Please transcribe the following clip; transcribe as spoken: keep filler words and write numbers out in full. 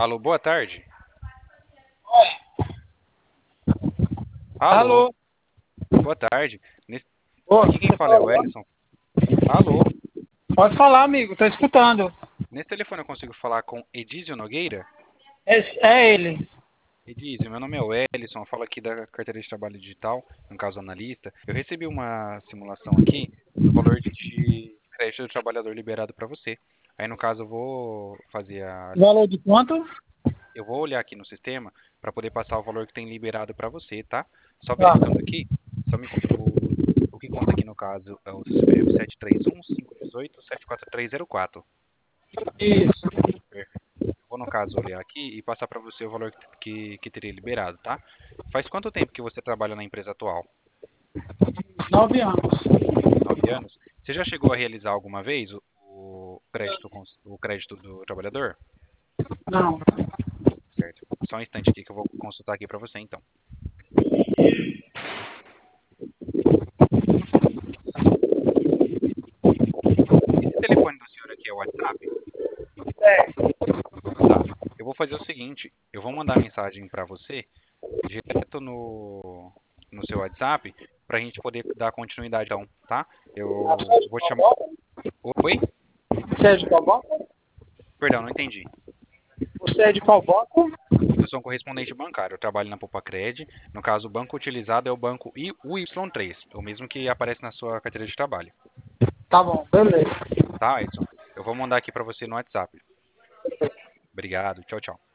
Alô, boa tarde. Alô, Alô? boa tarde. Nesse- Ô, Aqui quem você fala é o falou? Ellison. Alô, Pode falar, amigo, tô escutando. nesse telefone eu consigo falar com Edísio Nogueira? É, é ele. Edísio, meu nome é o Ellison, eu falo aqui da carteira de trabalho digital, no caso analista. Eu recebi uma simulação aqui do valor de crédito do trabalhador liberado para você. Aí no caso eu vou fazer a, Valor de quanto? eu vou olhar aqui no sistema para poder passar o valor que tem liberado para você, tá? Só Tá. verificando aqui, só me, o, o que conta aqui no caso é o C P F sete três um, cinco um oito, sete quatro três zero quatro. Isso. Perfeito. Eu vou, no caso, olhar aqui e passar para você o valor que, que, que teria liberado, tá? Faz quanto tempo que você trabalha na empresa atual? Nove anos. Nove anos? Você já chegou a realizar alguma vez o, o crédito, cons- o crédito do trabalhador? Não. Certo. Só um instante aqui que eu vou consultar aqui para você, então. Esse telefone do senhor aqui é o WhatsApp? É. Tá. Eu vou fazer o seguinte, eu vou mandar mensagem para você direto no, no seu WhatsApp para a gente poder dar continuidade, então, tá? Você é Eu de vou te qual chamar. banco? Oi? Você é de qual banco? Perdão, não entendi. Você é de qual banco? Eu sou um correspondente bancário, eu trabalho na Popacred. No caso, o banco utilizado é o banco I- U Y três, o mesmo que aparece na sua carteira de trabalho. Tá bom, beleza. Tá, Edson? Eu vou mandar aqui para você no WhatsApp. Obrigado, tchau, tchau.